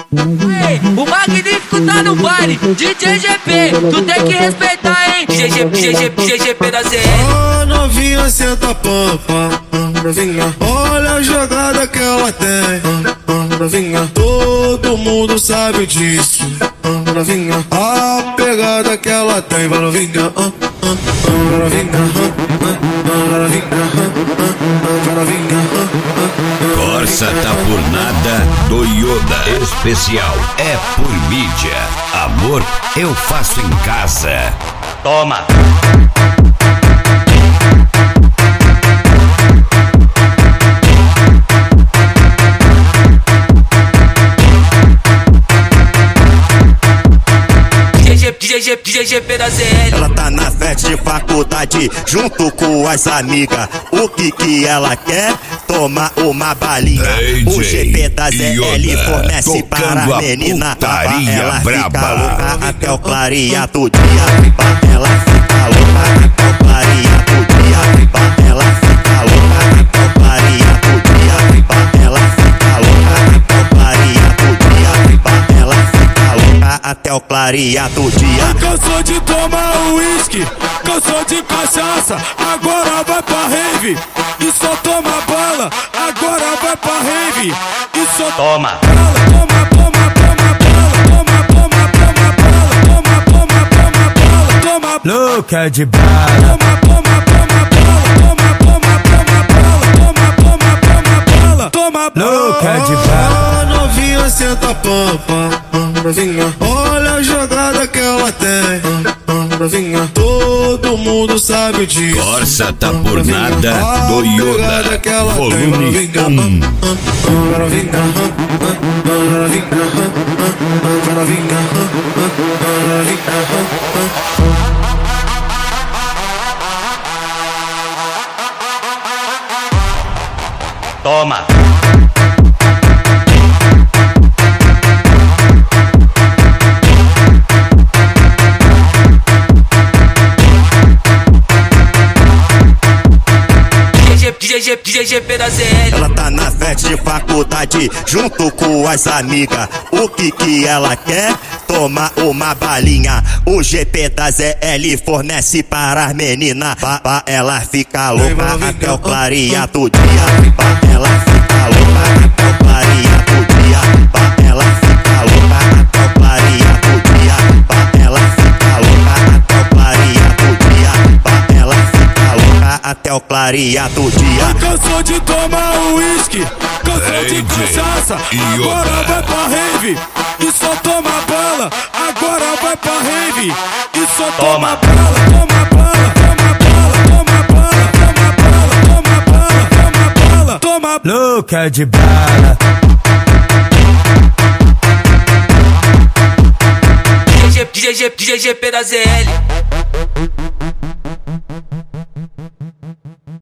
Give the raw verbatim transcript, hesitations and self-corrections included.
Ei, o magnífico tá no baile, D J G P, tu tem que respeitar, hein? D J G P da Z L. Ó, novinha, senta a pampa, novinha. Olha a jogada que ela tem, novinha. Todo mundo sabe disso, novinha. A pegada que ela tem, vai novinha, novinha, novinha. Corsa tá por nada do Yoda. Especial é por mídia. Amor, eu faço em casa. Toma! D J G P da Z L. Ela tá na festa de faculdade junto com as amigas. O que que ela quer? Toma uma balinha. O G P da Z L fornece para a menina. Ela fica louca até o clarear do dia. Ela fica louca até o clarear do dia. Ela fica louca até o clarear do dia. Ela fica louca até o clarear do dia. Ela fica louca até o clarear do dia. Cansou de tomar uísque, cansou de cachaça, agora vai pra rave e só toma bala. Agora vai pra rave e só toma bala. Toma, toma, toma bala. Toma, toma, toma bala. Toma, toma, toma bala. Toma louca de bala. Toma, toma, toma bala. Toma, toma, toma bala. Toma, toma, toma bala. Toma louca de bala. Novinha, senta a pampa, novinha. Olha a jogada que ela tem, novinha. Todo mundo sabe disso. Corsa tá por nada do Yoda. Volume um. Toma! D J G P da Z L. Ela tá na festa de faculdade junto com as amigas. O que que ela quer? Toma uma balinha. O G P da Z L fornece para as meninas. Pra ela fica louca até o clarear do dia. Pra ela fica louca até o clarear do dia. Pra ela fica louca até o clarear do dia. Pra ela fica louca até o clarear do dia. Pra ela fica louca até o clarear do dia. Cansou de tomar uísque, cansou de cachaça, agora vai pra rave e só toma bala. Agora vai pra rave e só toma bala. Toma bala, toma bala, toma bala, toma bala, toma bala, toma bala. Toma louca de bala. D J G P da Z L.